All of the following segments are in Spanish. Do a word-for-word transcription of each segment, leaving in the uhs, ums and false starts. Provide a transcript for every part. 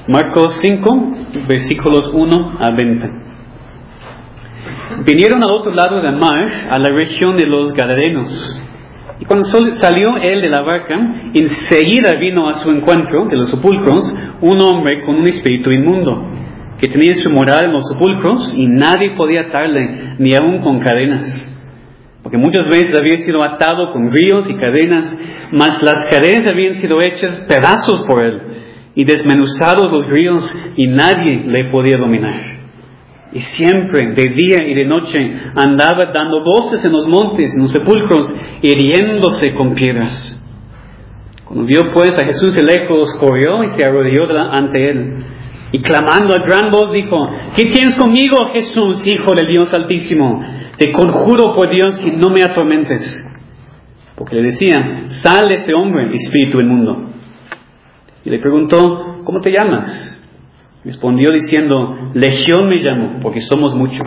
Marcos cinco, versículos uno a veinte. Vinieron al otro lado del mar, a la región de los Gadarenos. Y cuando salió él de la barca, enseguida vino a su encuentro de los sepulcros un hombre con un espíritu inmundo, que tenía su morada en los sepulcros, y nadie podía atarle, ni aun con cadenas. Porque muchas veces había sido atado con grillos y cadenas, mas las cadenas habían sido hechas pedazos por él, y desmenuzados los grillos, y nadie le podía dominar. Y siempre, de día y de noche, andaba dando voces en los montes, en los sepulcros, hiriéndose con piedras. Cuando vio pues a Jesús de lejos, corrió y se arrodilló ante él. Y clamando a gran voz dijo: ¿Qué tienes conmigo, Jesús, Hijo del Dios Altísimo? Te conjuro por Dios que no me atormentes. Porque le decía: sal de este hombre, espíritu inmundo. Y le preguntó: ¿cómo te llamas? Respondió diciendo: Legión me llamo, porque somos muchos.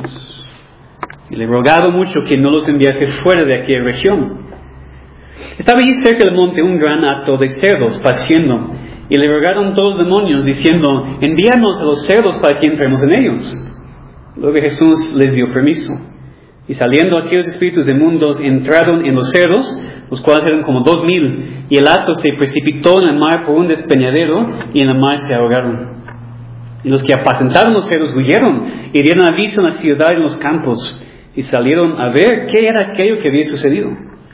Y le rogaba mucho que no los enviase fuera de aquella región. Estaba allí cerca del monte un gran hato de cerdos paciendo, y le rogaron todos los demonios, diciendo: envíanos a los cerdos para que entremos en ellos. Luego Jesús les dio permiso. Y saliendo aquellos espíritus inmundos, entraron en los cerdos, los cuales eran como dos mil, y el hato se precipitó en el mar por un despeñadero, y en la mar se ahogaron. Y los que apacentaron los cerdos huyeron, y dieron aviso en la ciudad y en los campos, y salieron a ver qué era aquello que había sucedido.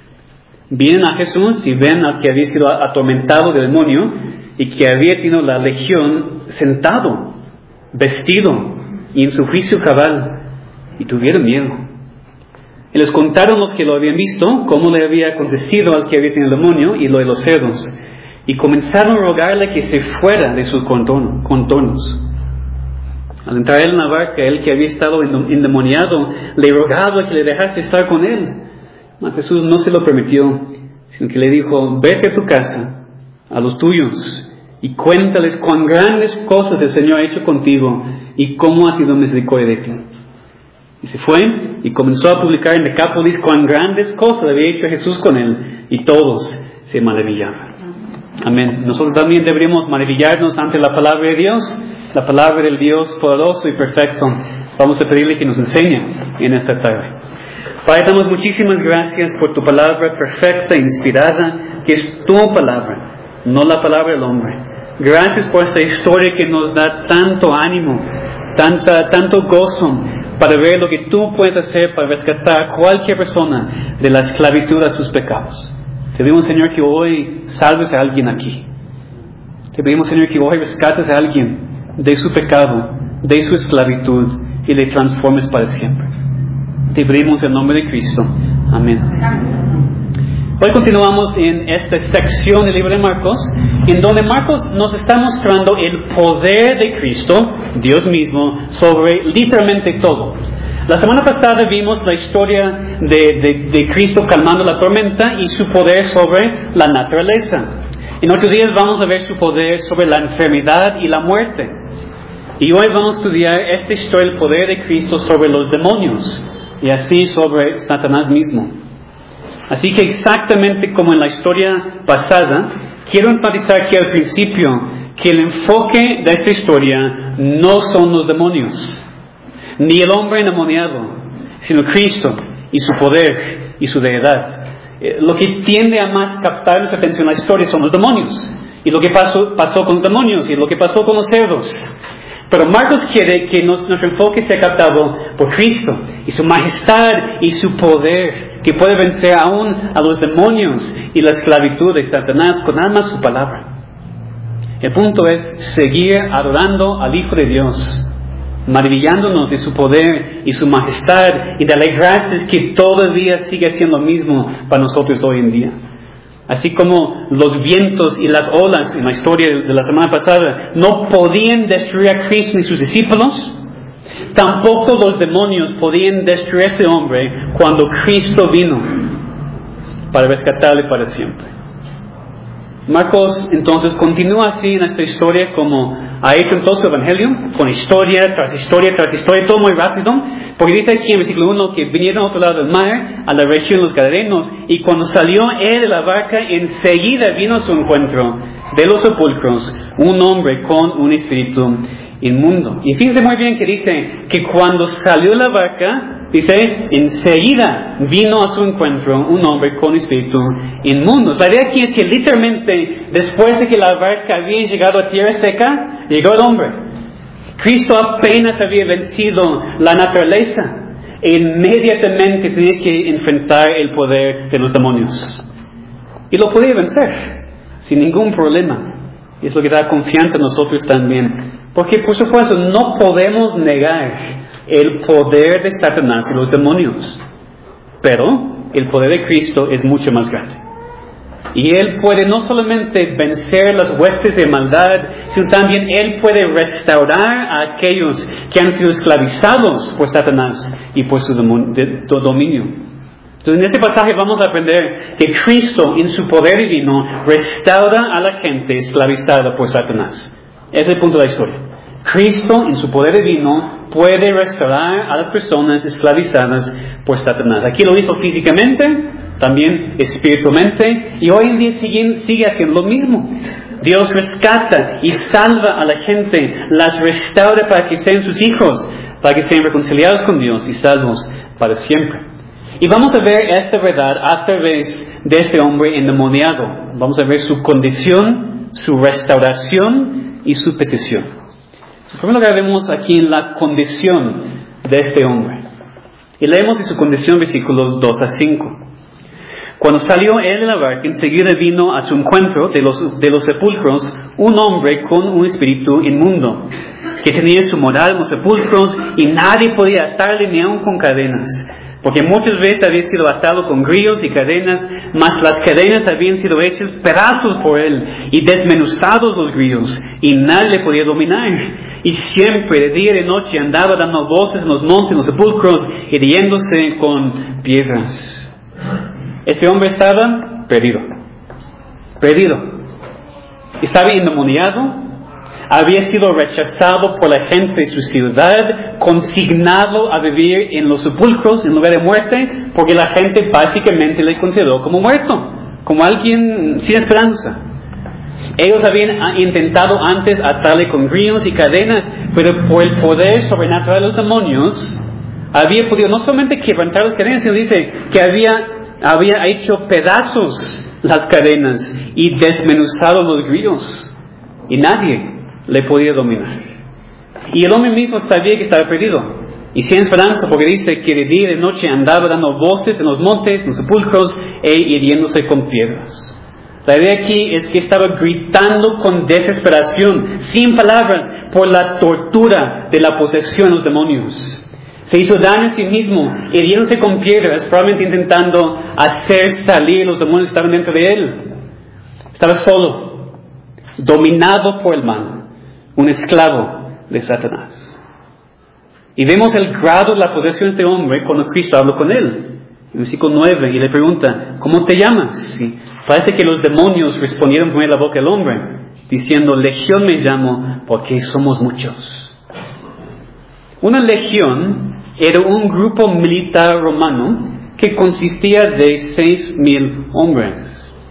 Vienen a Jesús y ven al que había sido atormentado del demonio, y que había tenido la legión sentado, vestido, y en su juicio cabal, y tuvieron miedo. Y les contaron los que lo habían visto, cómo le había acontecido al que había tenido el demonio, y lo de los cerdos. Y comenzaron a rogarle que se fuera de sus contornos. Al entrar él en la barca, él que había estado endemoniado, le rogaba que le dejase estar con él. Mas Jesús no se lo permitió, sino que le dijo: vete a tu casa, a los tuyos, y cuéntales cuán grandes cosas el Señor ha hecho contigo, y cómo ha sido misericordia de ti. Y se fue, y comenzó a publicar en Decápolis cuán grandes cosas había hecho Jesús con él, y todos se maravillaban. Amén. Nosotros también deberíamos maravillarnos ante la palabra de Dios, la palabra del Dios poderoso y perfecto. Vamos a pedirle que nos enseñe en esta tarde. Padre, damos muchísimas gracias por tu palabra perfecta e inspirada, que es tu palabra, no la palabra del hombre. Gracias por esta historia que nos da tanto ánimo, tanta, tanto gozo, para ver lo que tú puedes hacer para rescatar a cualquier persona de la esclavitud a sus pecados. Te pedimos, Señor, que hoy salves a alguien aquí. Te pedimos, Señor, que hoy rescates a alguien de su pecado, de su esclavitud, y le transformes para siempre. Te pedimos en nombre de Cristo. Amén. Hoy continuamos en esta sección del libro de Marcos, en donde Marcos nos está mostrando el poder de Cristo, Dios mismo, sobre literalmente todo. La semana pasada vimos la historia de, de, de Cristo calmando la tormenta y su poder sobre la naturaleza. En otros días vamos a ver su poder sobre la enfermedad y la muerte. Y hoy vamos a estudiar esta historia, el poder de Cristo sobre los demonios, y así sobre Satanás mismo. Así que exactamente como en la historia pasada, quiero enfatizar aquí al principio que el enfoque de esta historia no son los demonios, ni el hombre endemoniado, sino Cristo y su poder y su deidad. Lo que tiende a más captar nuestra atención en la historia son los demonios, y lo que pasó, pasó con los demonios, y lo que pasó con los cerdos. Pero Marcos quiere que nos, nuestro enfoque sea captado por Cristo y su majestad y su poder, que puede vencer aún a los demonios y la esclavitud de Satanás con nada más su palabra. El punto es seguir adorando al Hijo de Dios, maravillándonos de su poder y su majestad, y darle gracias que todavía sigue siendo lo mismo para nosotros hoy en día. Así como los vientos y las olas en la historia de la semana pasada no podían destruir a Cristo ni sus discípulos, tampoco los demonios podían destruir a ese hombre cuando Cristo vino para rescatarle para siempre. Marcos entonces continúa así en esta historia como ha hecho en todo su evangelio, con historia tras historia tras historia, todo muy rápido, porque dice aquí en versículo uno que vinieron a otro lado del mar, a la región de los Gadarenos, y cuando salió él de la barca, enseguida vino a su encuentro de los sepulcros un hombre con un espíritu inmundo. Y fíjense muy bien que dice que cuando salió la barca, dice, enseguida vino a su encuentro un hombre con espíritu inmundo. La idea aquí es que literalmente, después de que la barca había llegado a tierra seca, llegó el hombre. Cristo apenas había vencido la naturaleza e inmediatamente tenía que enfrentar el poder de los demonios. Y lo podía vencer, sin ningún problema. Y es lo que da confianza a nosotros también. Porque, por supuesto, no podemos negar el poder de Satanás y los demonios. Pero el poder de Cristo es mucho más grande. Y Él puede no solamente vencer las huestes de maldad, sino también Él puede restaurar a aquellos que han sido esclavizados por Satanás y por su dominio. Entonces, en este pasaje vamos a aprender que Cristo, en su poder divino, restaura a la gente esclavizada por Satanás. Ese es el punto de la historia. Cristo, en su poder divino, puede restaurar a las personas esclavizadas por Satanás. Aquí lo hizo físicamente, también espiritualmente, y hoy en día sigue, sigue haciendo lo mismo. Dios rescata y salva a la gente, las restaura para que sean sus hijos, para que sean reconciliados con Dios y salvos para siempre. Y vamos a ver esta verdad a través de este hombre endemoniado. Vamos a ver su condición, su restauración y su petición. En primer lugar, vemos aquí en la condición de este hombre. Y leemos de su condición versículos dos a cinco. Cuando salió él de la barca, enseguida vino a su encuentro de los, de los sepulcros un hombre con un espíritu inmundo, que tenía su morada en los sepulcros y nadie podía atarle ni aun con cadenas. Porque muchas veces había sido atado con grillos y cadenas, mas las cadenas habían sido hechas pedazos por él y desmenuzados los grillos, y nadie le podía dominar. Y siempre, de día y de noche, andaba dando voces en los montes, en los sepulcros, hiriéndose con piedras. Este hombre estaba perdido. Perdido. Estaba endemoniado. Había sido rechazado por la gente de su ciudad, consignado a vivir en los sepulcros en lugar de muerte, porque la gente básicamente le consideró como muerto, como alguien sin esperanza. Ellos habían intentado antes atarle con grillos y cadenas, pero por el poder sobrenatural de los demonios, había podido no solamente quebrantar las cadenas, sino dice que había, había hecho pedazos las cadenas y desmenuzado los grillos, y nadie le podía dominar. Y el hombre mismo sabía que estaba perdido y sin esperanza, porque dice que de día y de noche andaba dando voces en los montes, en los sepulcros, e hiriéndose con piedras. La idea aquí es que estaba gritando con desesperación, sin palabras, por la tortura de la posesión de los demonios. Se hizo daño a sí mismo, hiriéndose con piedras, probablemente intentando hacer salir los demonios que estaban dentro de él. Estaba solo, dominado por el mal, un esclavo de Satanás. Y vemos el grado de la posesión de este hombre cuando Cristo habló con él. En versículo nueve, y le pregunta, ¿cómo te llamas? Y parece que los demonios respondieron por la boca del hombre, diciendo, Legión me llamo, porque somos muchos. Una legión era un grupo militar romano que consistía de seis mil hombres.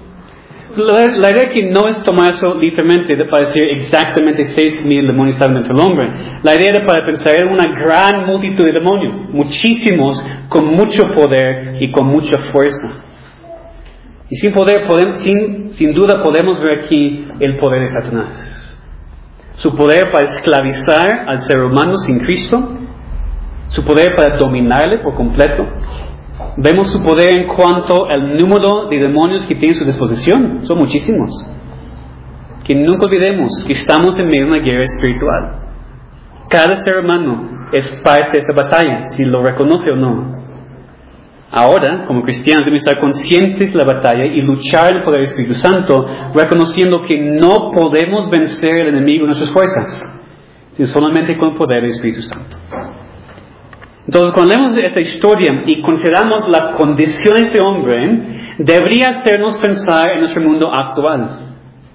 La, la idea que no es tomar eso literalmente para decir exactamente seis mil demonios estaban dentro del hombre. La idea era para pensar en una gran multitud de demonios, muchísimos, con mucho poder y con mucha fuerza. Y sin poder, podemos, sin, sin duda podemos ver aquí el poder de Satanás. Su poder para esclavizar al ser humano sin Cristo, su poder para dominarle por completo. Vemos su poder en cuanto al número de demonios que tiene a su disposición. Son muchísimos. Que nunca olvidemos que estamos en medio de una guerra espiritual. Cada ser humano es parte de esta batalla, si lo reconoce o no. Ahora, como cristianos, debemos estar conscientes de la batalla y luchar en el poder del Espíritu Santo, reconociendo que no podemos vencer al enemigo en nuestras fuerzas, sino solamente con el poder del Espíritu Santo. Entonces, cuando leemos esta historia y consideramos la condición de este hombre, debería hacernos pensar en nuestro mundo actual.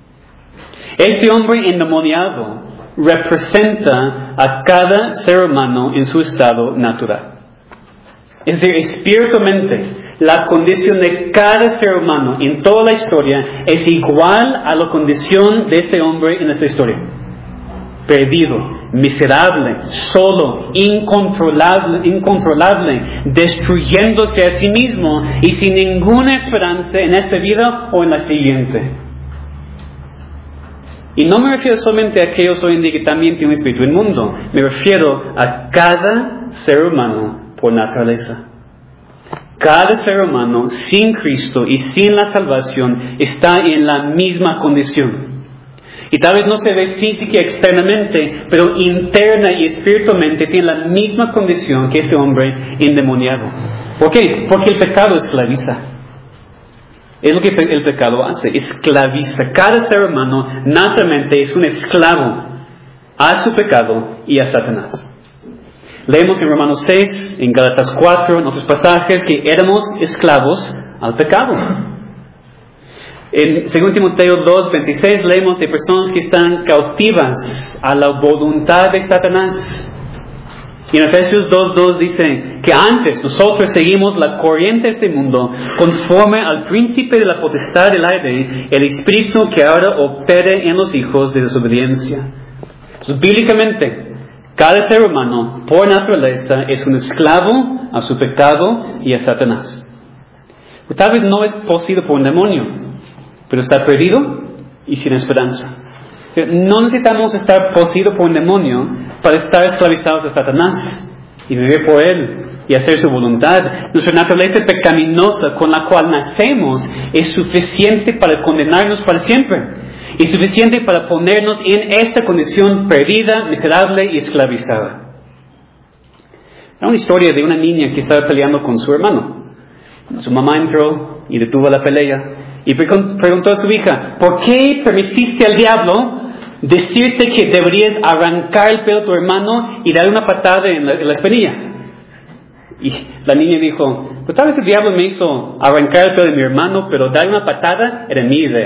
Este hombre endemoniado representa a cada ser humano en su estado natural. Es decir, espiritualmente, La condición de cada ser humano en toda la historia es igual a la condición de este hombre en esta historia. Perdido, miserable, solo, incontrolable, incontrolable, destruyéndose a sí mismo y sin ninguna esperanza en esta vida o en la siguiente. Y no me refiero solamente a aquellos hoy en día que también tienen un espíritu inmundo. Me refiero a cada ser humano por naturaleza. Cada ser humano sin Cristo y sin la salvación está en la misma condición. Y tal vez no se ve física y externamente, pero interna y espiritualmente tiene la misma condición que este hombre endemoniado. ¿Por qué? Porque el pecado esclaviza. Es lo que el pecado hace, esclaviza. Cada ser humano naturalmente es un esclavo a su pecado y a Satanás. Leemos en Romanos seis, en Gálatas cuatro, en otros pasajes, que éramos esclavos al pecado. En segundo Timoteo dos, veintiséis leemos de personas que están cautivas a la voluntad de Satanás. Y en Efesios dos, dos dice que antes nosotros seguimos la corriente de este mundo conforme al príncipe de la potestad del aire, el espíritu que ahora opere en los hijos de desobediencia. Entonces, bíblicamente, cada ser humano por naturaleza es un esclavo a su pecado y a Satanás. Tal vez no es poseído por un demonio, pero está perdido y sin esperanza. No necesitamos estar poseídos por un demonio para estar esclavizados a Satanás y vivir por él y hacer su voluntad. Nuestra naturaleza pecaminosa con la cual nacemos es suficiente para condenarnos para siempre y suficiente para ponernos en esta condición perdida, miserable y esclavizada. Era una historia de una niña que estaba peleando con su hermano. Su mamá entró y detuvo la pelea y preguntó a su hija: ¿por qué permitiste al diablo decirte que deberías arrancar el pelo a tu hermano y darle una patada en la, en la espinilla? Y la niña dijo: pues tal vez el diablo me hizo arrancar el pelo de mi hermano, pero darle una patada era mi idea.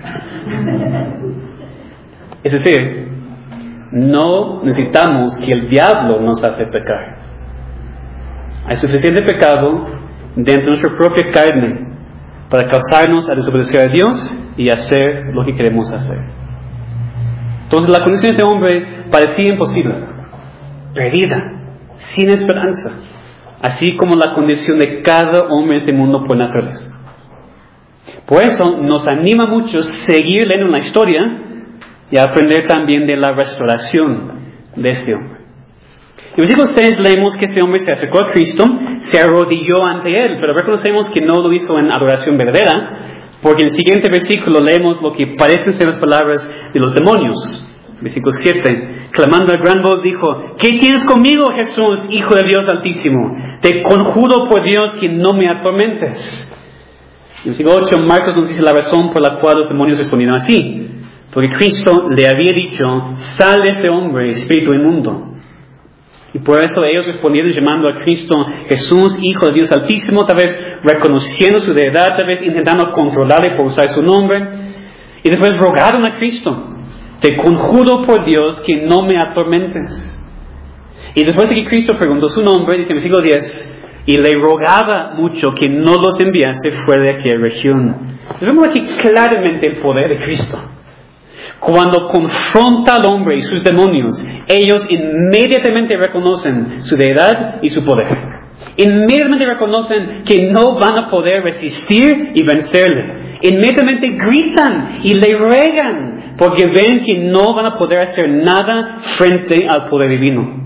Es decir, no necesitamos que el diablo nos hace pecar. Hay suficiente pecado dentro de nuestra propia carne para causarnos a desobedecer a Dios y hacer lo que queremos hacer. Entonces la condición de este hombre parecía imposible, perdida, sin esperanza, así como la condición de cada hombre en este mundo por naturaleza. Por eso nos anima mucho seguir leyendo la historia y aprender también de la restauración de este hombre. En el versículo seis leemos que este hombre se acercó a Cristo, se arrodilló ante él, pero reconocemos que no lo hizo en adoración verdadera, porque en el siguiente versículo leemos lo que parecen ser las palabras de los demonios. Versículo siete, clamando a gran voz dijo: ¿qué tienes conmigo, Jesús, Hijo de Dios Altísimo? Te conjuro por Dios que no me atormentes. En versículo ocho, Marcos nos dice la razón por la cual los demonios respondieron así: porque Cristo le había dicho: sal de este hombre, espíritu inmundo. Y por eso ellos respondieron llamando a Cristo Jesús, Hijo de Dios Altísimo, tal vez reconociendo su deidad, tal vez intentando controlarle por usar su nombre. Y después rogaron a Cristo: te conjuro por Dios que no me atormentes. Y después de que Cristo preguntó su nombre, dice en el versículo diez, y le rogaba mucho que no los enviase fuera de aquella región. Entonces vemos aquí claramente el poder de Cristo. Cuando confronta al hombre y sus demonios, ellos inmediatamente reconocen su deidad y su poder. Inmediatamente reconocen que no van a poder resistir y vencerle. Inmediatamente gritan y le ruegan, porque ven que no van a poder hacer nada frente al poder divino.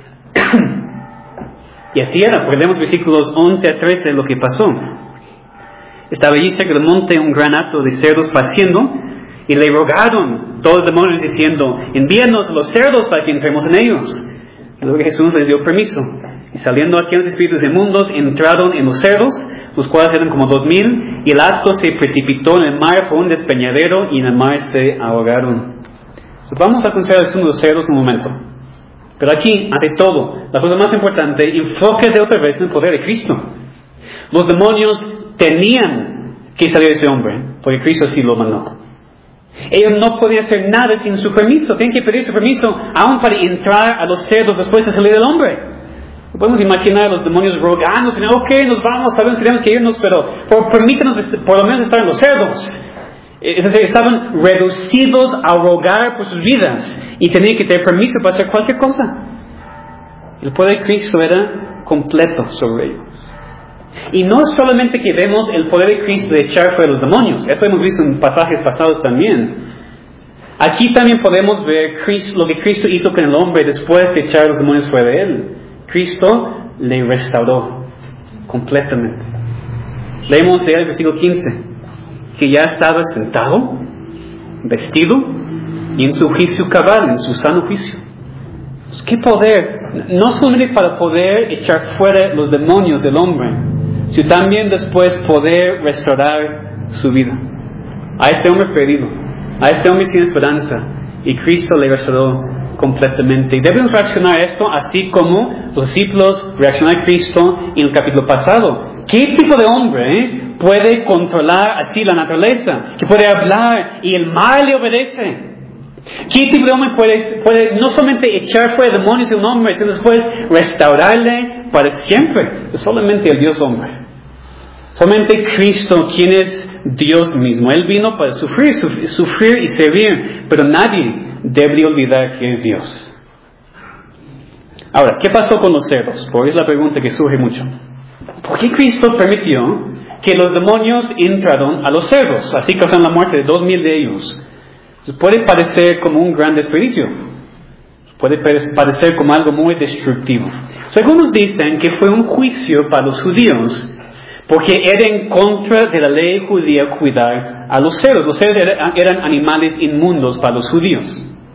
Y así era, porque leemos versículos once a trece lo que pasó. Estaba allí cerca del monte un gran hato de cerdos paciendo, y le rogaron todos los demonios diciendo: envíanos los cerdos para que entremos en ellos. Y luego Jesús les dio permiso. Y saliendo aquellos espíritus inmundos, entraron en los cerdos, los cuales eran como dos mil, y el hato se precipitó en el mar por un despeñadero, y en el mar se ahogaron. Pues vamos a considerar el asunto de los cerdos un momento. Pero aquí, ante todo, la cosa más importante, enfóquese otra vez en el poder de Cristo. Los demonios tenían que salir de ese hombre, porque Cristo así lo mandó. Ellos no podían hacer nada sin su permiso. Tienen que pedir su permiso aún para entrar a los cerdos después de salir del hombre. Podemos imaginar a los demonios rogando, Señor, ok, nos vamos, sabemos que tenemos que irnos, pero por, permítanos por lo menos estar en los cerdos. Es decir, estaban reducidos a rogar por sus vidas y tenían que tener permiso para hacer cualquier cosa. El poder de Cristo era completo sobre ellos. Y no es solamente que vemos el poder de Cristo de echar fuera los demonios, eso hemos visto en pasajes pasados también. Aquí también podemos ver Cristo, lo que Cristo hizo con el hombre después de echar los demonios fuera de él. Cristo le restauró completamente. Leemos de él el versículo quince. Que ya estaba sentado, vestido, y en su juicio cabal, en su sano juicio. ¡Qué poder! No solamente para poder echar fuera los demonios del hombre, sino también después poder restaurar su vida. A este hombre perdido, a este hombre sin esperanza, y Cristo le restauró completamente. Y debemos reaccionar a esto así como los discípulos reaccionaron a Cristo en el capítulo pasado. ¿Qué tipo de hombre eh, puede controlar así la naturaleza? Que puede hablar y el mar le obedece. ¿Qué tipo de hombre puede, puede no solamente echar fuera demonios de un hombre, sino después restaurarle para siempre? Es solamente el Dios hombre. Solamente Cristo, quien es Dios mismo. Él vino para sufrir, sufrir y servir, pero nadie debería olvidar que es Dios. Ahora, ¿qué pasó con los cerdos? Porque es la pregunta que surge mucho. ¿Por qué Cristo permitió que los demonios entraron a los cerdos, así causaron la muerte de dos mil de ellos? Puede parecer como un gran desperdicio. Puede parecer como algo muy destructivo. Algunos dicen que fue un juicio para los judíos, porque era en contra de la ley judía cuidar a los cerdos. Los cerdos eran animales inmundos para los judíos.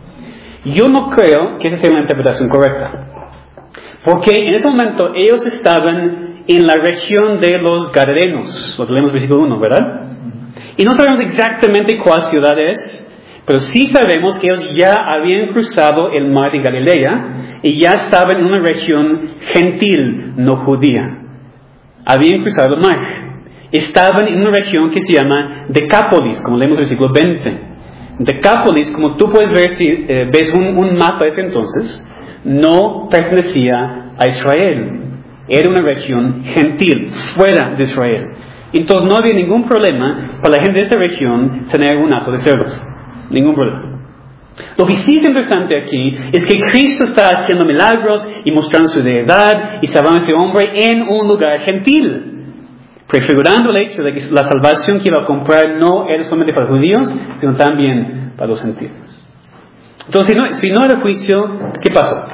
Yo no creo que esa sea la interpretación correcta. Porque en ese momento ellos estaban en la región de los Gadarenos, lo que leemos en versículo uno, ¿verdad? Y no sabemos exactamente cuál ciudad es, pero sí sabemos que ellos ya habían cruzado el mar de Galilea y ya estaban en una región gentil, no judía. Habían cruzado el mar. Estaban en una región que se llama Decápolis, como leemos en el versículo veinte. Decápolis, como tú puedes ver si eh, ves un, un mapa de ese entonces, no pertenecía a Israel. Era una región gentil, fuera de Israel. Entonces no había ningún problema para la gente de esta región tener un acto de cerdos. Ningún problema. Lo que sí es interesante aquí es que Cristo está haciendo milagros y mostrando su deidad y salvando a ese hombre en un lugar gentil, prefigurando el hecho de que la salvación que iba a comprar no era solamente para los judíos, sino también para los gentiles. Entonces, si no, si no era juicio, ¿qué pasó?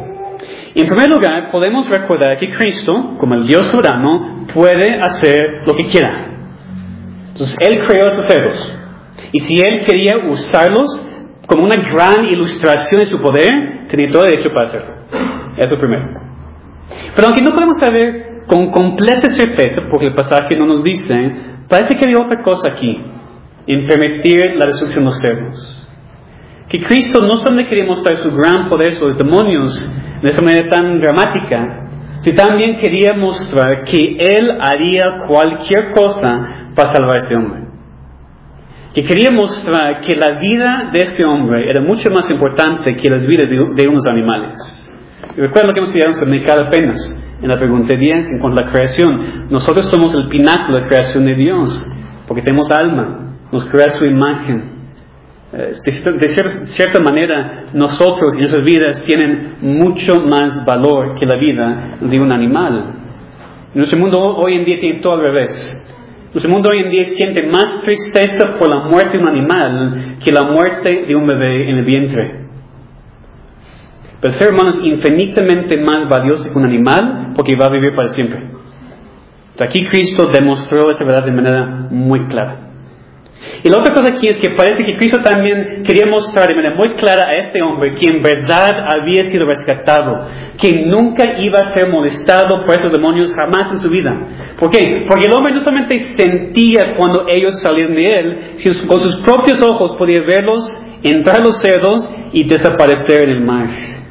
En primer lugar, podemos recordar que Cristo, como el Dios soberano, puede hacer lo que quiera. Entonces, Él creó a esos cerdos. Y si Él quería usarlos como una gran ilustración de su poder, tenía todo derecho para hacerlo. Eso primero. Pero aunque no podemos saber con completa certeza, porque el pasaje no nos dice, parece que había otra cosa aquí, en permitir la destrucción de los cerdos. Que Cristo no solamente quería mostrar su gran poder sobre los demonios de esa manera tan dramática, sino también quería mostrar que Él haría cualquier cosa para salvar a este hombre. Que quería mostrar que la vida de este hombre era mucho más importante que las vidas de, de unos animales. Y recuerda lo que hemos estudiado en Mercado apenas, en la pregunta diez, en cuanto a la creación. Nosotros somos el pináculo de la creación de Dios, porque tenemos alma, nos crea su imagen. De cierta manera, nosotros y nuestras vidas tienen mucho más valor que la vida de un animal. Nuestro mundo hoy en día tiene todo al revés. Nuestro mundo hoy en día siente más tristeza por la muerte de un animal que la muerte de un bebé en el vientre. Pero el ser humano es infinitamente más valioso que un animal porque va a vivir para siempre. Aquí Cristo demostró esta verdad de manera muy clara. Y la otra cosa aquí es que parece que Cristo también quería mostrar de manera muy clara a este hombre que en verdad había sido rescatado, que nunca iba a ser molestado por esos demonios jamás en su vida. ¿Por qué? Porque el hombre no solamente sentía cuando ellos salían de él, sino con sus propios ojos podía verlos entrar los cerdos y desaparecer en el mar.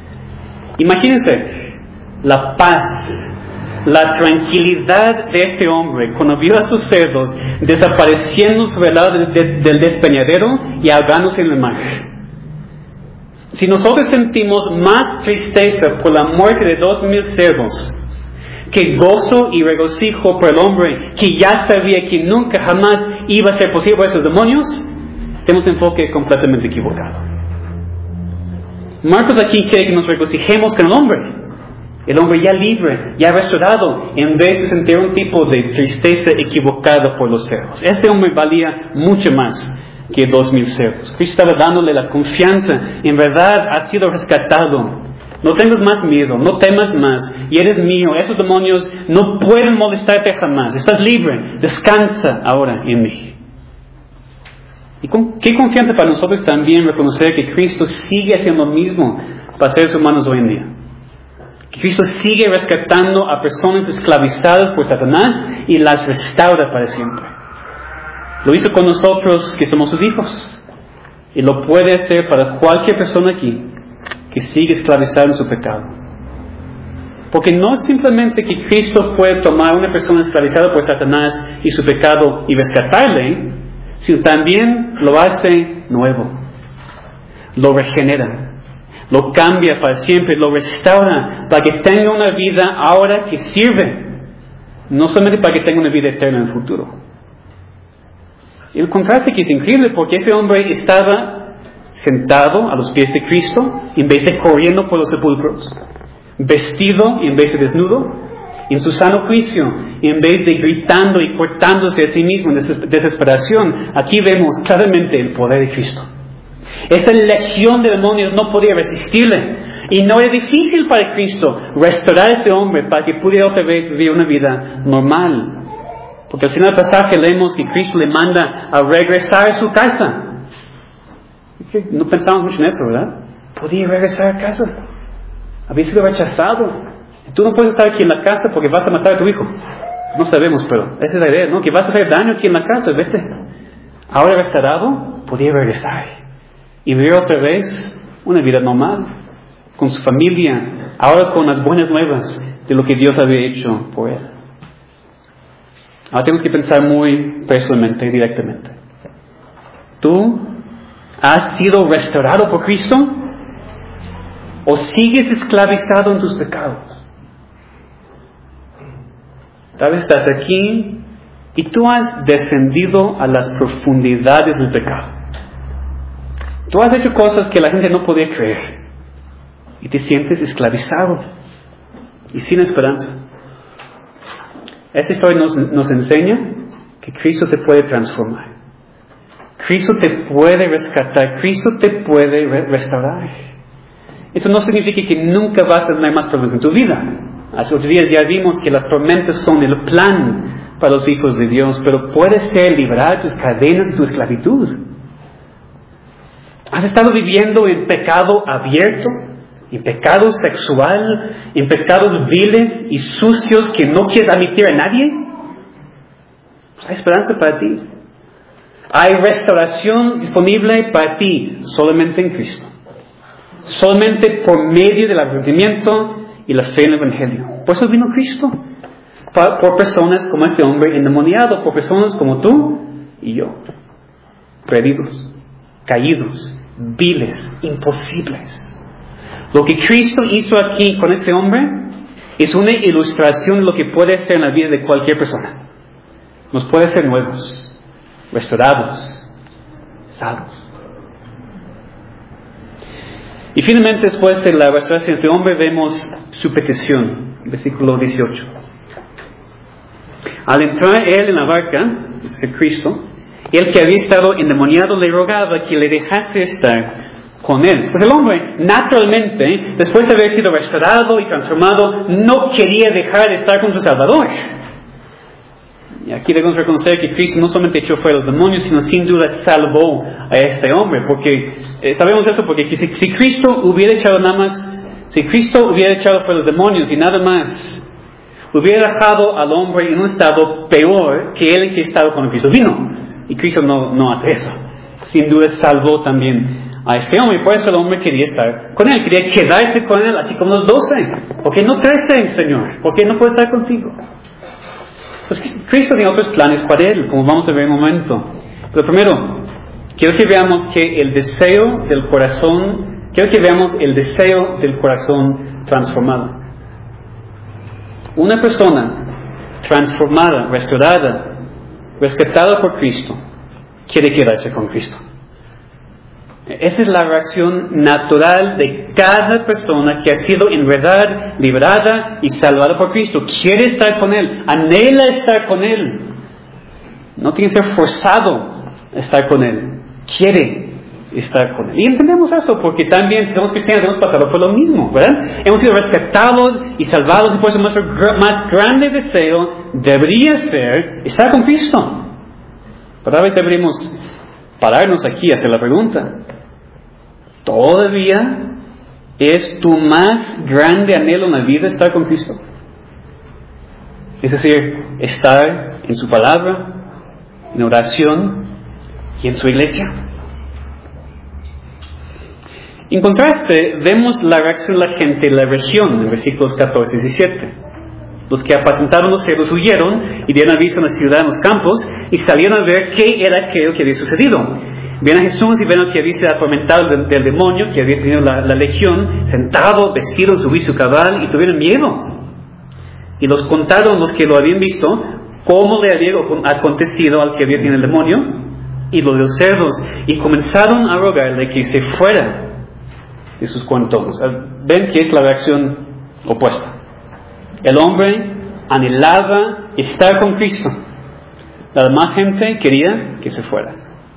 Imagínense la paz, la tranquilidad de este hombre cuando vio a sus cerdos desapareciendo sobre el lado de, de, del despeñadero y ahogándose en el mar. Si nosotros sentimos más tristeza por la muerte de dos mil siervos que gozo y regocijo por el hombre que ya sabía que nunca jamás iba a ser posible por esos demonios, tenemos un enfoque completamente equivocado. Marcos aquí quiere que nos regocijemos con el hombre, el hombre ya libre, ya restaurado, en vez de sentir un tipo de tristeza equivocada por los cerdos. Este hombre valía mucho más que dos mil cerdos. Cristo estaba dándole la confianza, en verdad has sido rescatado, no tengas más miedo, no temas más, y eres mío, esos demonios no pueden molestarte jamás, estás libre, descansa ahora en mí. Y con qué confianza para nosotros también reconocer que Cristo sigue haciendo lo mismo para seres humanos hoy en día. Que Cristo sigue rescatando a personas esclavizadas por Satanás y las restaura para siempre. Lo hizo con nosotros que somos sus hijos. Y lo puede hacer para cualquier persona aquí que sigue esclavizada en su pecado. Porque no es simplemente que Cristo puede tomar a una persona esclavizada por Satanás y su pecado y rescatarle, sino también lo hace nuevo. Lo regenera. Lo cambia para siempre, lo restaura para que tenga una vida ahora que sirve, no solamente para que tenga una vida eterna en el futuro. Y el contraste que es increíble, porque ese hombre estaba sentado a los pies de Cristo en vez de corriendo por los sepulcros, vestido en vez de desnudo, en su sano juicio en vez de gritando y cortándose a sí mismo en desesperación. Aquí vemos claramente el poder de Cristo. Esta legión de demonios no podía resistirle. Y no era difícil para Cristo restaurar a ese hombre para que pudiera otra vez vivir una vida normal. Porque al final del pasaje leemos que Cristo le manda a regresar a su casa. No pensamos mucho en eso, ¿verdad? Podía regresar a casa. Había sido rechazado. Tú no puedes estar aquí en la casa porque vas a matar a tu hijo. No sabemos, pero esa es la idea, ¿no? Que vas a hacer daño aquí en la casa, vete. Ahora restaurado, podía regresar y vivir otra vez una vida normal, con su familia, ahora con las buenas nuevas de lo que Dios había hecho por él. Ahora tenemos que pensar muy personalmente y directamente. ¿Tú has sido restaurado por Cristo? ¿O sigues esclavizado en tus pecados? Tal vez estás aquí y tú has descendido a las profundidades del pecado. Tú has hecho cosas que la gente no podía creer y te sientes esclavizado y sin esperanza. Esta historia nos, nos enseña que Cristo te puede transformar. Cristo te puede rescatar. Cristo te puede re- restaurar. Eso no significa que nunca vas a tener más problemas en tu vida. Hace otros días ya vimos que las tormentas son el plan para los hijos de Dios, pero puedes ser liberado de tus cadenas, de tu esclavitud. ¿Has estado viviendo en pecado abierto, en pecado sexual, en pecados viles y sucios que no quieres admitir a nadie? Pues hay esperanza para ti. Hay restauración disponible para ti solamente en Cristo. Solamente por medio del arrepentimiento y la fe en el Evangelio. Por eso vino Cristo. Por personas como este hombre endemoniado, por personas como tú y yo. Perdidos, caídos, viles, imposibles. Lo que Cristo hizo aquí con este hombre es una ilustración de lo que puede ser en la vida de cualquier persona. Nos puede hacer nuevos, restaurados, salvos. Y finalmente, después de la restauración de este hombre, vemos su petición, versículo dieciocho. Al entrar él en la barca, es Cristo, el que había estado endemoniado le rogaba que le dejase estar con él. Pues el hombre, naturalmente, después de haber sido restaurado y transformado, no quería dejar de estar con su Salvador. Y aquí debemos reconocer que Cristo no solamente echó fuera los demonios, sino sin duda salvó a este hombre. Porque eh, sabemos eso porque si, si Cristo hubiera echado nada más, si Cristo hubiera echado fuera los demonios y nada más, hubiera dejado al hombre en un estado peor que él que estaba cuando Cristo vino. Y Cristo no, no hace eso. Sin duda salvó también a este hombre. Y por eso el hombre quería estar con él. Quería quedarse con él, así como los doce. ¿Por qué no trece, Señor? ¿Por qué no puede estar contigo? Pues Cristo tiene otros planes para él, como vamos a ver en un momento. Pero primero, quiero que veamos que el deseo del corazón quiero que veamos el deseo del corazón transformado. Una persona transformada, restaurada, rescatada por Cristo, quiere quedarse con Cristo. Esa es la reacción natural de cada persona que ha sido en verdad liberada y salvada por Cristo. Quiere estar con Él, anhela estar con Él. No tiene que ser forzado a estar con Él. Quiere estar con Él. Y entendemos eso porque también, si somos cristianos, hemos pasado por lo mismo, ¿verdad? Hemos sido rescatados y salvados, y por eso nuestro más grande deseo debería ser estar con Cristo. Pero a veces deberíamos pararnos aquí y hacer la pregunta: ¿todavía es tu más grande anhelo en la vida estar con Cristo? Es decir, estar en su palabra, en oración y en su iglesia. En contraste, vemos la reacción de la gente de la región en versículos catorce y diecisiete. Los que apacentaban los cerdos huyeron y dieron aviso en la ciudad, en los campos, y salieron a ver qué era aquello que había sucedido. Ven a Jesús y ven al que había sido atormentado del, del demonio, que había tenido la, la legión, sentado, vestido en su vicio cabal, y tuvieron miedo. Y los contaron los que lo habían visto, cómo le había acontecido al que había tenido el demonio, y los de los cerdos, y comenzaron a rogarle que se fuera de sus cuentos. Ven que es la reacción opuesta. El hombre anhelaba estar con Cristo. La demás gente quería que se fuera.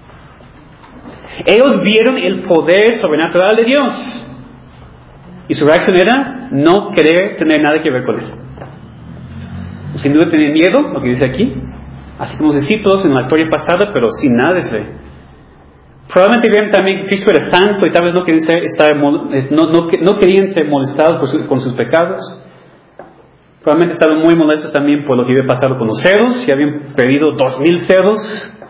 Ellos vieron el poder sobrenatural de Dios. Y su reacción era no querer tener nada que ver con Él. Sin duda tenían miedo, lo que dice aquí. Así como los discípulos en la historia pasada, pero sin nada de fe. Probablemente vieron también que Cristo era santo y tal vez no querían ser, estar, no, no, no querían ser molestados por su, con sus pecados. Probablemente estaban muy molestos también por lo que había pasado con los cerdos, y habían perdido dos mil cerdos.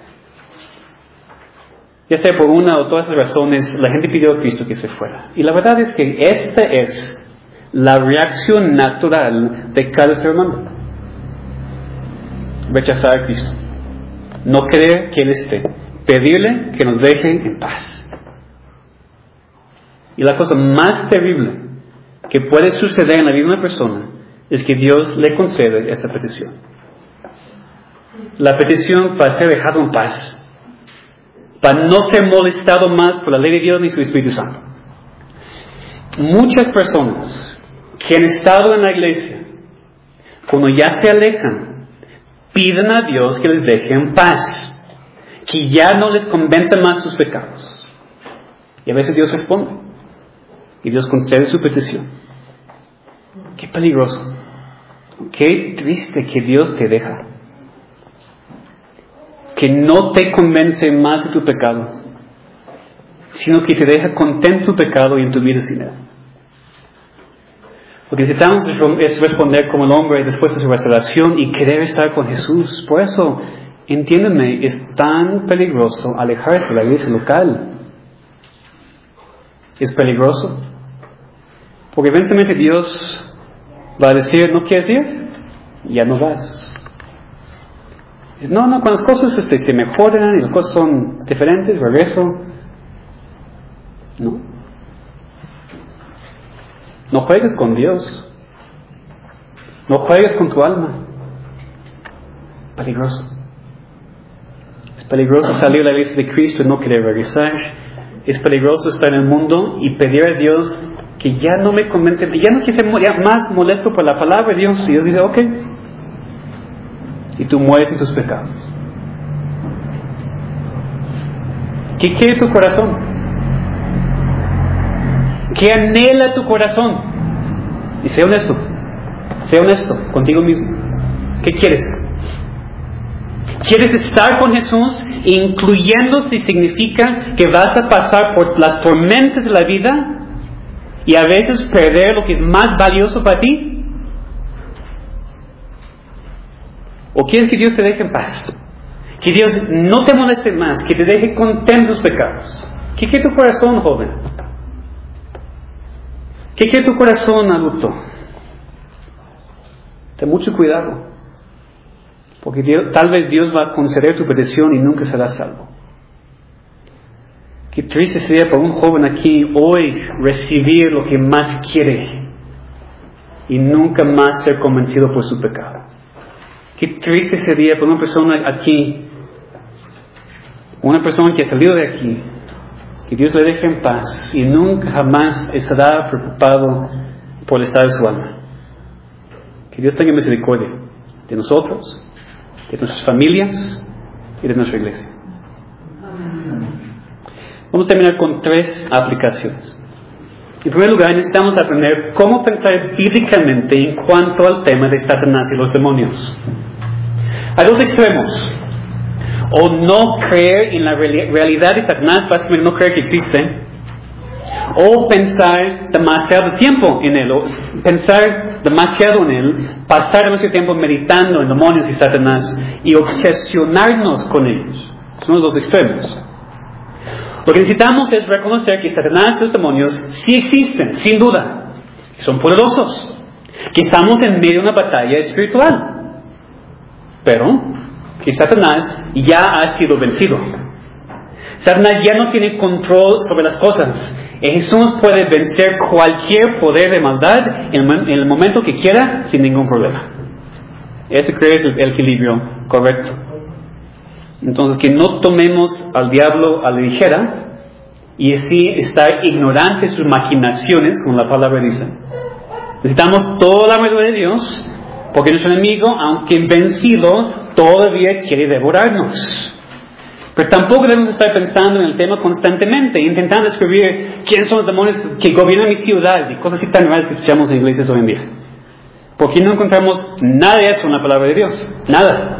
Ya sea por una o todas esas razones, la gente pidió a Cristo que se fuera. Y la verdad es que esta es la reacción natural de cada ser humano. Rechazar a Cristo. No querer que Él esté. Pedirle que nos deje en paz. Y la cosa más terrible que puede suceder en la vida de una persona es que Dios le concede esta petición. La petición para ser dejado en paz. Para no ser molestado más por la ley de Dios ni su Espíritu Santo. Muchas personas que han estado en la iglesia, cuando ya se alejan, piden a Dios que les deje en paz, que ya no les convenza más sus pecados. Y a veces Dios responde, y Dios concede su petición. Qué peligroso, qué triste que Dios te deja, que no te convence más de tu pecado, sino que te deja contento en tu pecado y en tu vida sin Él. Lo que necesitamos es responder como el hombre después de su restauración y querer estar con Jesús. Por eso, entiéndeme, es tan peligroso alejarse de la iglesia local. Es peligroso, porque eventualmente Dios va a decir, ¿no quieres ir? Ya no vas. No, no, cuando las cosas este, se mejoran y las cosas son diferentes, regreso. No. No juegues con Dios. No juegues con tu alma. Peligroso. Es peligroso salir de la iglesia de Cristo y no querer regresar. Es peligroso estar en el mundo y pedir a Dios que ya no me convence, ya no quiero ser más molesto por la palabra de Dios. Y Dios dice, ok. Y tú mueres en tus pecados. ¿Qué quiere tu corazón? ¿Qué anhela tu corazón? Y sé honesto. Sé honesto contigo mismo. ¿Qué quieres? ¿Quieres estar con Jesús, incluyendo si significa que vas a pasar por las tormentas de la vida y a veces perder lo que es más valioso para ti? ¿O quieres que Dios te deje en paz? Que Dios no te moleste más, que te deje contento tus pecados. ¿Qué quiere tu corazón, joven? ¿Qué quiere tu corazón, adulto? Ten mucho cuidado, porque Dios, tal vez Dios va a conceder tu petición y nunca serás salvo. Qué triste sería para un joven aquí hoy recibir lo que más quiere y nunca más ser convencido por su pecado. Qué triste sería para una persona aquí, una persona que ha salido de aquí, que Dios le deje en paz y nunca jamás estará preocupado por el estado de su alma. Que Dios tenga misericordia de nosotros, de nuestras familias y de nuestra iglesia. Vamos a terminar con tres aplicaciones. En primer lugar, necesitamos aprender cómo pensar bíblicamente en cuanto al tema de Satanás y los demonios. Hay dos extremos. O no creer en la realidad de Satanás, básicamente no creer que existe, o pensar demasiado tiempo en él, o pensar demasiado en él, pasar demasiado tiempo meditando en demonios y Satanás y obsesionarnos con ellos. Son los dos extremos. Lo que necesitamos es reconocer que Satanás y los demonios sí existen, sin duda, que son poderosos, que estamos en medio de una batalla espiritual, pero que Satanás ya ha sido vencido. Satanás ya no tiene control sobre las cosas. Y Jesús puede vencer cualquier poder de maldad en el momento que quiera, sin ningún problema. Ese creo es el equilibrio correcto. Entonces, que no tomemos al diablo a la ligera y así estar ignorantes de sus maquinaciones, como la palabra dice. Necesitamos toda la armadura de Dios, porque nuestro enemigo, aunque vencido, todavía quiere devorarnos. Pero tampoco debemos estar pensando en el tema constantemente, intentando descubrir quiénes son los demonios que gobiernan mi ciudad y cosas así tan raras que escuchamos en iglesias hoy en día. Porque no encontramos nada de eso en la palabra de Dios. Nada.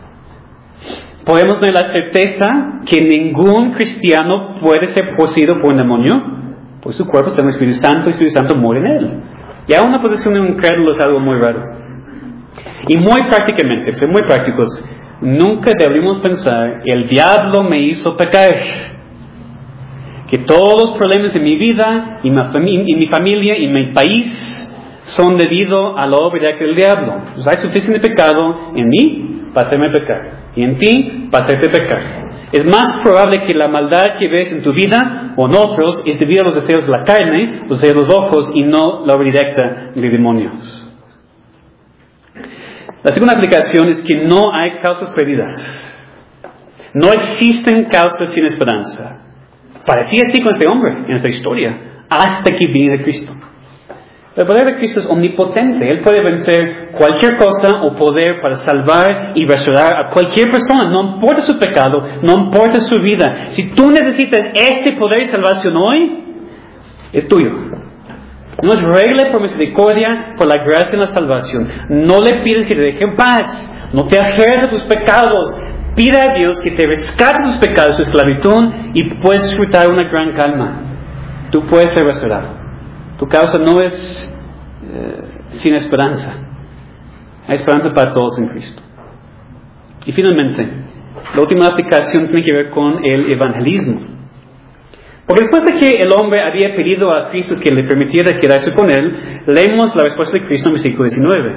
Podemos tener la certeza que ningún cristiano puede ser poseído por un demonio, pues su cuerpo está en el Espíritu Santo y el Espíritu Santo muere en él. Ya una posición de un incrédulo es algo muy raro. Y muy prácticamente, ser muy prácticos, nunca deberíamos pensar, el diablo me hizo pecar. Que todos los problemas de mi vida, y mi, y mi familia, y mi país, son debido a la obra del diablo. Pues hay suficiente pecado en mí para hacerme pecar. Y en ti para hacerte pecar. Es más probable que la maldad que ves en tu vida o en otros es debido a los deseos de la carne, los deseos de los ojos, y no la obra directa de demonios. La segunda aplicación es que no hay causas perdidas. No existen causas sin esperanza. Parecía así con este hombre en esta historia, hasta que vino Cristo. El poder de Cristo es omnipotente. Él puede vencer cualquier cosa o poder para salvar y restaurar a cualquier persona. No importa su pecado, no importa su vida. Si tú necesitas este poder de salvación hoy, es tuyo. Nos regle por misericordia, por la gracia en la salvación. No le pides que te deje en paz. No te aferres a tus pecados. Pida a Dios que te rescate tus pecados, tu esclavitud, y puedes disfrutar una gran calma. Tú puedes ser restaurado. Tu causa no es eh, sin esperanza. Hay esperanza para todos en Cristo. Y finalmente, la última aplicación tiene que ver con el evangelismo. Porque después de que el hombre había pedido a Cristo que le permitiera quedarse con él, leemos la respuesta de Cristo en versículo diecinueve.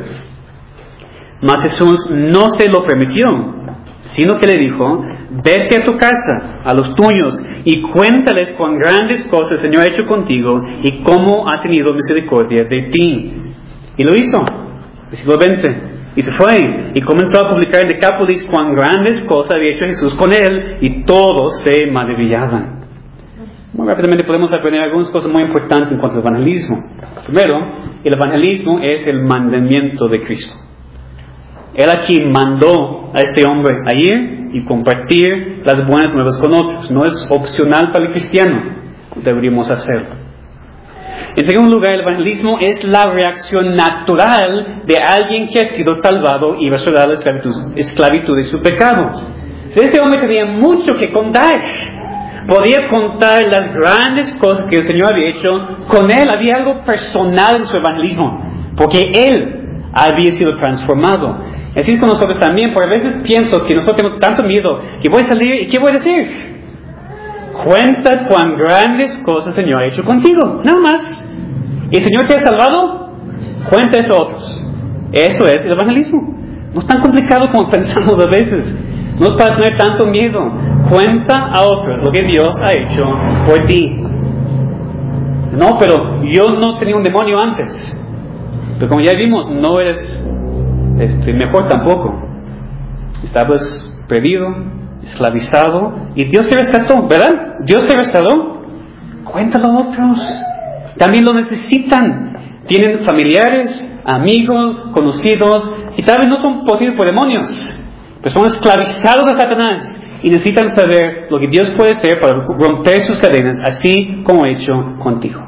Mas Jesús no se lo permitió, sino que le dijo, vete a tu casa, a los tuyos, y cuéntales cuán grandes cosas el Señor ha hecho contigo y cómo ha tenido misericordia de ti. Y lo hizo. Versículo veinte. Y se fue, y comenzó a publicar en Decápolis cuán grandes cosas había hecho Jesús con él, y todos se maravillaban. Muy rápidamente podemos aprender algunas cosas muy importantes en cuanto al evangelismo. Primero, el evangelismo es el mandamiento de Cristo. Él aquí mandó a este hombre a ir y compartir las buenas nuevas con otros. No es opcional para el cristiano. Deberíamos hacerlo. En segundo lugar, el evangelismo es la reacción natural de alguien que ha sido salvado y restaurado de la esclavitud, esclavitud de su pecado. Este hombre tenía mucho que contar. Podía contar las grandes cosas que el Señor había hecho con él. Había algo personal en su evangelismo, porque él había sido transformado. Así es con nosotros también, porque a veces pienso que nosotros tenemos tanto miedo que voy a salir y ¿qué voy a decir? Cuenta cuán grandes cosas el Señor ha hecho contigo, nada más. ¿Y el Señor te ha salvado? Cuenta eso a otros. Eso es el evangelismo. No es tan complicado como pensamos a veces. No es para tener tanto miedo. cuenta a otros lo que Dios ha hecho por ti. No, pero yo no tenía un demonio antes. Pero como ya vimos, no eres este, mejor tampoco. Estabas perdido, esclavizado, y Dios te rescató, ¿verdad? Dios te restauró. Cuéntalo a otros. También lo necesitan. Tienen familiares, amigos, conocidos, y tal vez no son poseídos por demonios, pero son esclavizados a Satanás y necesitan saber lo que Dios puede hacer para romper sus cadenas, así como ha hecho contigo.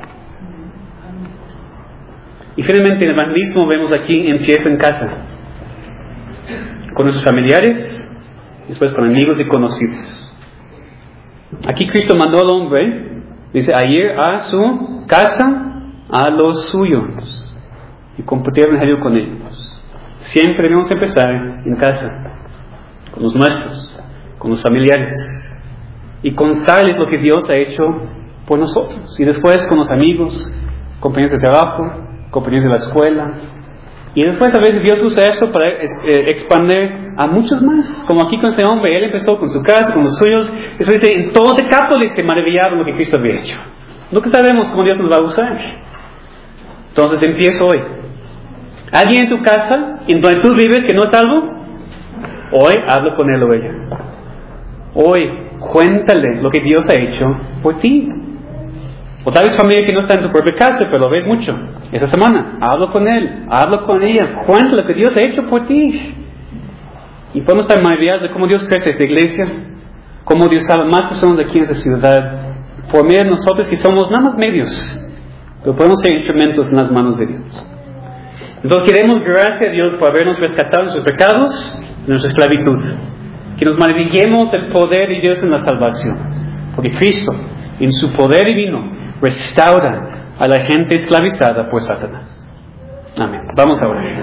Y finalmente el evangelismo, vemos aquí, empieza en casa, con nuestros familiares, después con amigos y conocidos. Aquí Cristo mandó al hombre, dice, a ir a su casa, a los suyos, y compartir el evangelio con ellos. Siempre debemos empezar en casa, con los nuestros, con los familiares, y contarles lo que Dios ha hecho por nosotros. Y después con los amigos, compañeros de trabajo, compañeros de la escuela. Y después a veces Dios usa eso para eh, expandir a muchos más. Como aquí con ese hombre, él empezó con su casa, con los suyos. Después dice, en todo Decápolis se maravillaron lo que Cristo había hecho. Nunca sabemos cómo Dios nos va a usar. Entonces empiezo hoy. ¿Alguien en tu casa, en donde tú vives, que no es salvo? Hoy hablo con él o ella. Hoy cuéntale lo que Dios ha hecho por ti. O tal vez familia que no está en tu propia casa, pero lo ves mucho. Esa semana, hablo con él, hablo con ella, cuéntale lo que Dios ha hecho por ti. Y podemos estar maravillados de cómo Dios crece esta iglesia, cómo Dios salva más personas de aquí en esta ciudad, por medio de nosotros que somos nada más medios, pero podemos ser instrumentos en las manos de Dios. Entonces queremos gracias a Dios por habernos rescatado de nuestros pecados, de nuestra esclavitud. Que nos maravillemos del poder de Dios en la salvación. Porque Cristo, en su poder divino, restaura a la gente esclavizada por Satanás. Amén. Vamos a orar.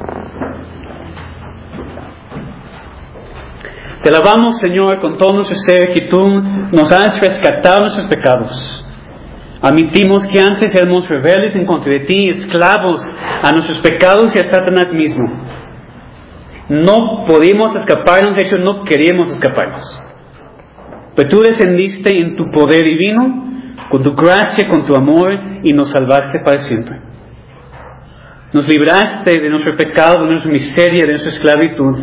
Te alabamos, Señor, con todo nuestro ser, que tú nos has rescatado de nuestros pecados. Admitimos que antes éramos rebeldes en contra de ti, esclavos a nuestros pecados y a Satanás mismo. No podíamos escaparnos, de hecho no queríamos escaparnos. Pero tú descendiste en tu poder divino, con tu gracia, con tu amor, y nos salvaste para siempre. Nos libraste de nuestro pecado, de nuestra miseria, de nuestra esclavitud.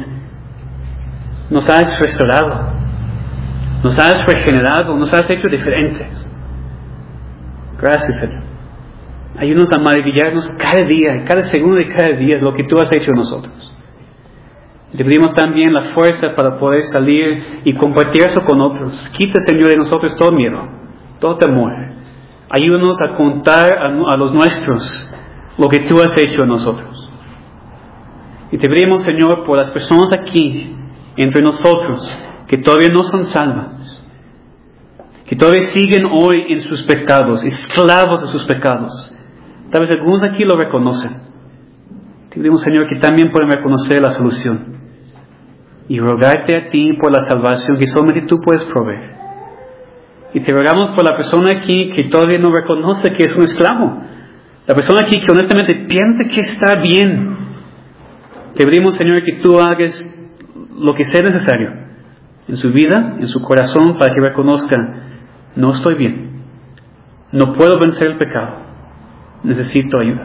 Nos has restaurado, nos has regenerado, nos has hecho diferentes. Gracias, Señor. Ayúdanos a maravillarnos cada día, cada segundo de cada día de lo que tú has hecho en nosotros. Te pedimos también la fuerza para poder salir y compartir eso con otros. Quita, Señor, de nosotros todo miedo, todo temor. Ayúdanos a contar a, a los nuestros lo que tú has hecho en nosotros. Y te pedimos, Señor, por las personas aquí, entre nosotros, que todavía no son salvas, que todavía siguen hoy en sus pecados, esclavos de sus pecados. Tal vez algunos aquí lo reconocen. Te pedimos, Señor, que también puedan reconocer la solución y rogarte a ti por la salvación que solamente tú puedes proveer. Y te rogamos por la persona aquí que todavía no reconoce que es un esclavo, la persona aquí que honestamente piensa que está bien. Te pedimos, Señor, que tú hagas lo que sea necesario en su vida, en su corazón, para que reconozca: no estoy bien, no puedo vencer el pecado, necesito ayuda.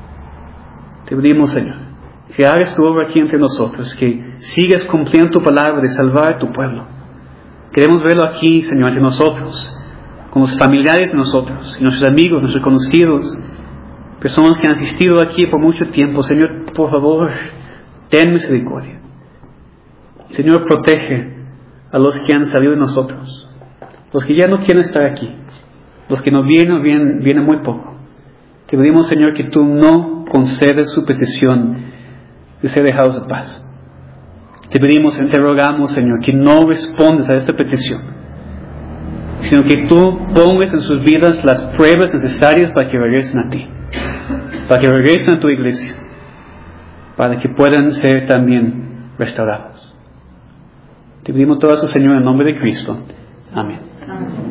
Te pedimos, Señor, que hagas tu obra aquí entre nosotros, que sigas cumpliendo tu palabra de salvar a tu pueblo. Queremos verlo aquí, Señor, entre nosotros, con los familiares de nosotros, y nuestros amigos, nuestros conocidos, personas que han asistido aquí por mucho tiempo. Señor, por favor, ten misericordia. Señor, protege a los que han salido de nosotros, los que ya no quieren estar aquí, los que no vienen, vienen, vienen muy poco. Te pedimos, Señor, que tú no concedes su petición de ser dejados en paz. Te pedimos, te rogamos, Señor, que no respondas a esta petición, sino que tú pongas en sus vidas las pruebas necesarias para que regresen a ti, para que regresen a tu iglesia, para que puedan ser también restaurados. Te pedimos todo eso, Señor, en nombre de Cristo. Amén. Amén.